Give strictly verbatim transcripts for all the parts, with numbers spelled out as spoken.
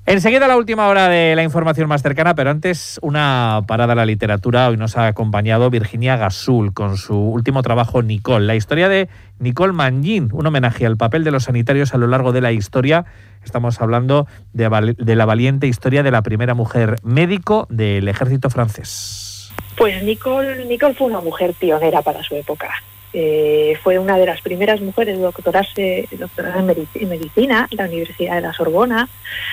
Enseguida la última hora de la información más cercana, pero antes una parada a la literatura. Hoy nos ha acompañado Virginia Gasul con su último trabajo, Nicole. La historia de Nicole Mangin, un homenaje al papel de los sanitarios a lo largo de la historia. Estamos hablando de, de la valiente historia de la primera mujer médico del ejército francés. Pues Nicole, Nicole fue una mujer pionera para su época. Eh, fue una de las primeras mujeres en doctorarse, doctorarse en medicina en la Universidad de la Sorbona,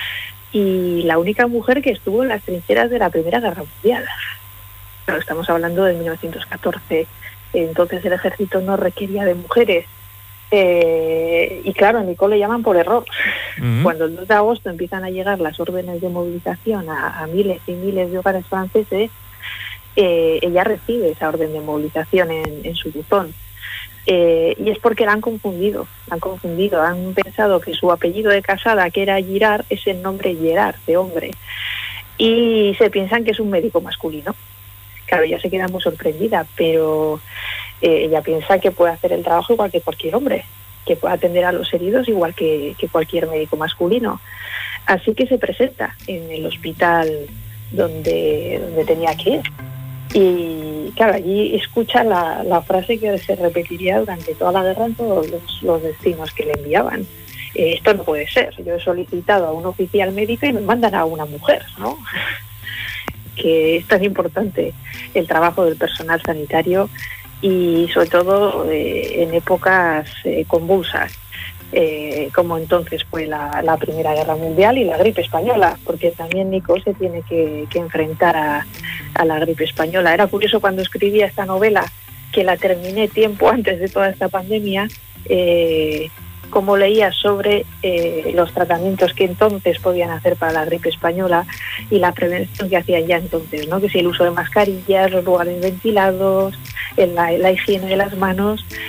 y la única mujer que estuvo en las trincheras de la Primera Guerra Mundial. Pero estamos hablando de mil novecientos catorce, entonces el ejército no requería de mujeres. Eh, y claro, a Nicole le llaman por error. Uh-huh. Cuando el dos de agosto empiezan a llegar las órdenes de movilización a, a miles y miles de hogares franceses, eh, ella recibe esa orden de movilización en, en su buzón. Eh, y es porque la han confundido, la han confundido, han pensado que su apellido de casada, que era Girard, es el nombre Gerard, de hombre, y se piensan que es un médico masculino. Claro, ella se queda muy sorprendida, pero eh, ella piensa que puede hacer el trabajo igual que cualquier hombre, que puede atender a los heridos igual que, que cualquier médico masculino. Así que se presenta en el hospital donde, donde tenía que ir. Y claro, allí escucha la, la frase que se repetiría durante toda la guerra en todos los, los destinos que le enviaban. Eh, esto no puede ser. Yo he solicitado a un oficial médico y me mandan a una mujer, ¿no? Que es tan importante el trabajo del personal sanitario y sobre todo eh, en épocas eh, convulsas. Eh, como entonces fue la, la Primera Guerra Mundial y la gripe española, porque también Nicole se tiene que, que enfrentar a, a la gripe española. Era curioso cuando escribía esta novela, que la terminé tiempo antes de toda esta pandemia, eh, como leía sobre eh, los tratamientos que entonces podían hacer para la gripe española y la prevención que hacían ya entonces, ¿no? Que si el uso de mascarillas, los lugares ventilados, la, la higiene de las manos,